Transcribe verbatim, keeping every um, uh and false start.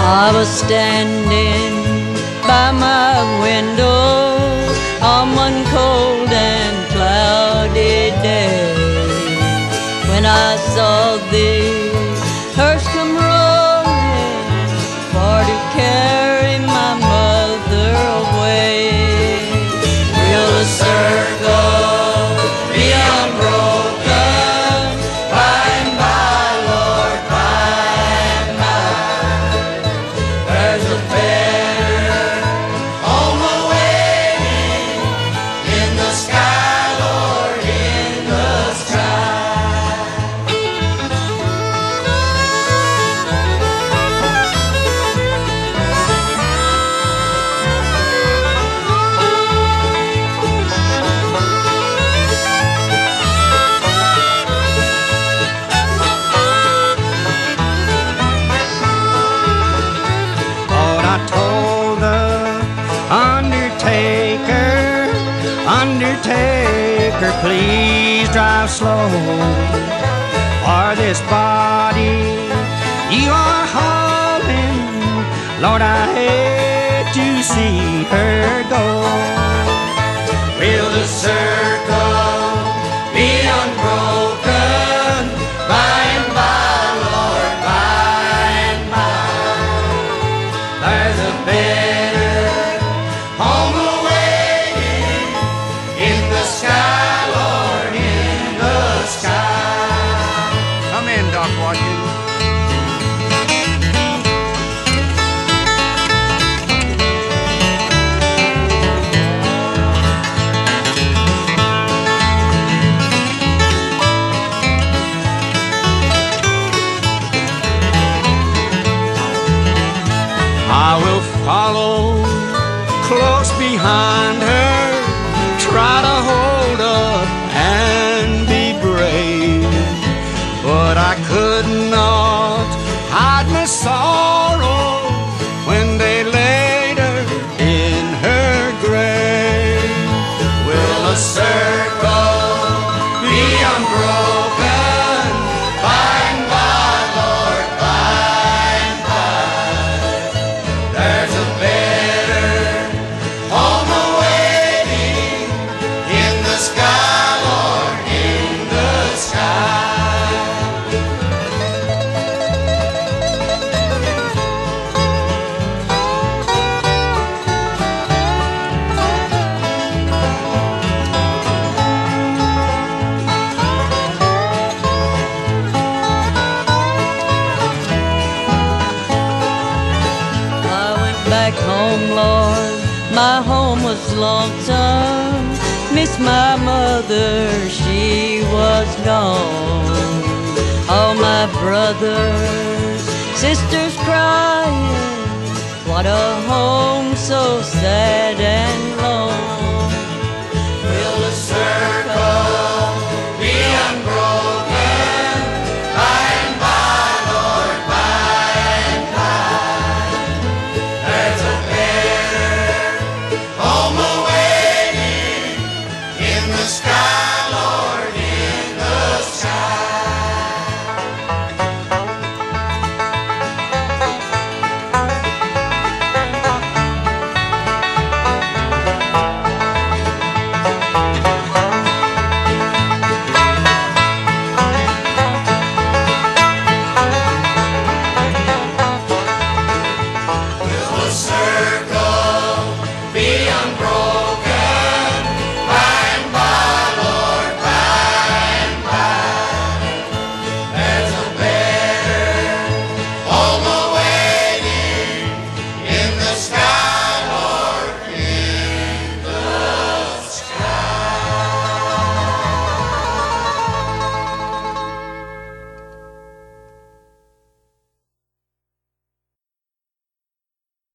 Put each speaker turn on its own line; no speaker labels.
I was standing by my window on one cold and cloudy day when I saw the hearse come rolling for to carry my mother away. Will the circle be unbroken by and by, Lord, by and by? There's a better home awaiting in the sky, Lord, in the sky.
Lord, I told the undertaker, undertaker, please drive slow, for this body you are hauling, Lord, I hate to see her go. Will the circle be unbroken by and by, Lord, by and by? There's a better home awaiting in the sky, Lord, in the sky. Come in, Doc Watkins. I will follow close behind her, try to hold up and be brave, but I could not hide my sorrow when they laid her in her grave. Will a circle be unbroken by and by, Lord, by and by? There's a better home awaiting in the sky, Lord, in the sky.
I went back home, Lord, my home was lonesome. Miss my mother, she was gone. All my brothers, sisters crying, what a home so sad and lone. Will the circle be unbroken by and by, Lord, by and by? There's a better home awaiting in the sky, Lord, in the sky.